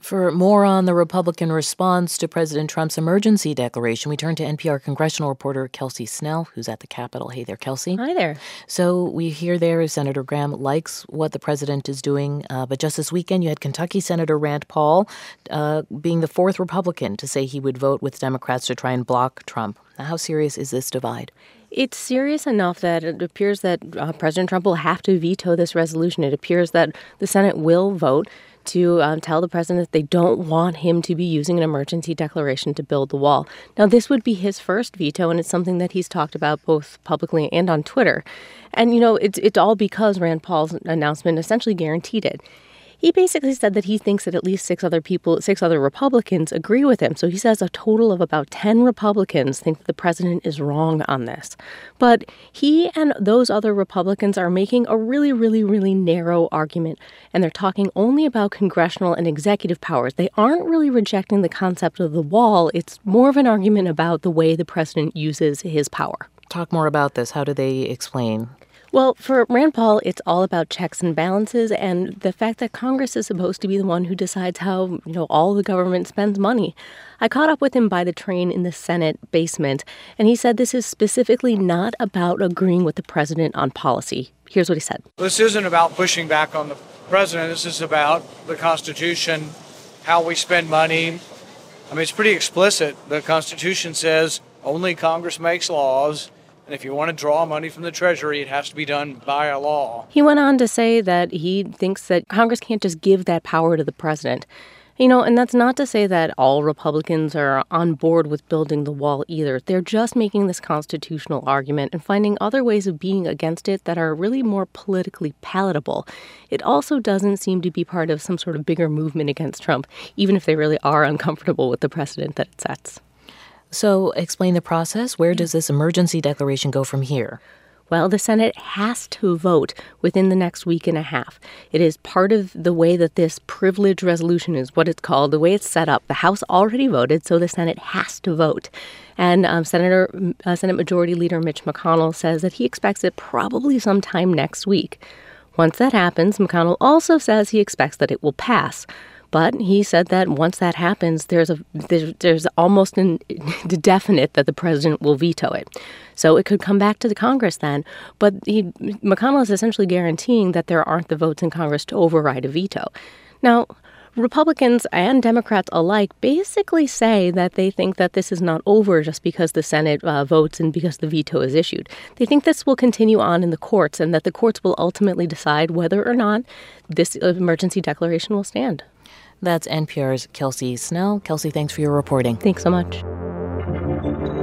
For more on the Republican response to President Trump's emergency declaration, we turn to NPR congressional reporter Kelsey Snell, who's at the Capitol. Hey there, Kelsey. Hi there. So we hear there Senator Graham likes what the president is doing, but just this weekend you had Kentucky Senator Rand Paul being the fourth Republican to say he would vote with Democrats to try and block Trump. Now, how serious is this divide? It's serious enough that it appears that President Trump will have to veto this resolution. It appears that the Senate will vote to tell the president that they don't want him to be using an emergency declaration to build the wall. Now, this would be his first veto, and it's something that he's talked about both publicly and on Twitter. And, it's all because Rand Paul's announcement essentially guaranteed it. He basically said that he thinks that at least six other Republicans agree with him. So he says a total of about 10 Republicans think that the president is wrong on this. But he and those other Republicans are making a really, really, really narrow argument. And they're talking only about congressional and executive powers. They aren't really rejecting the concept of the wall. It's more of an argument about the way the president uses his power. Talk more about this. How do they explain? Well, for Rand Paul, it's all about checks and balances and the fact that Congress is supposed to be the one who decides how, all the government spends money. I caught up with him by the train in the Senate basement, and he said this is specifically not about agreeing with the president on policy. Here's what he said. This isn't about pushing back on the president. This is about the Constitution, how we spend money. I mean, it's pretty explicit. The Constitution says only Congress makes laws. And if you want to draw money from the Treasury, it has to be done by a law. He went on to say that he thinks that Congress can't just give that power to the president. And that's not to say that all Republicans are on board with building the wall either. They're just making this constitutional argument and finding other ways of being against it that are really more politically palatable. It also doesn't seem to be part of some sort of bigger movement against Trump, even if they really are uncomfortable with the precedent that it sets. So explain the process. Where does this emergency declaration go from here? Well, the Senate has to vote within the next week and a half. It is part of the way that this privilege resolution is what it's called, the way it's set up. The House already voted, so the Senate has to vote. And Senate Majority Leader Mitch McConnell says that he expects it probably sometime next week. Once that happens, McConnell also says he expects that it will pass. But he said that once that happens, there's almost an definite that the president will veto it. So it could come back to the Congress then. But McConnell is essentially guaranteeing that there aren't the votes in Congress to override a veto. Now, Republicans and Democrats alike basically say that they think that this is not over just because the Senate votes and because the veto is issued. They think this will continue on in the courts and that the courts will ultimately decide whether or not this emergency declaration will stand. That's NPR's Kelsey Snell. Kelsey, thanks for your reporting. Thanks so much.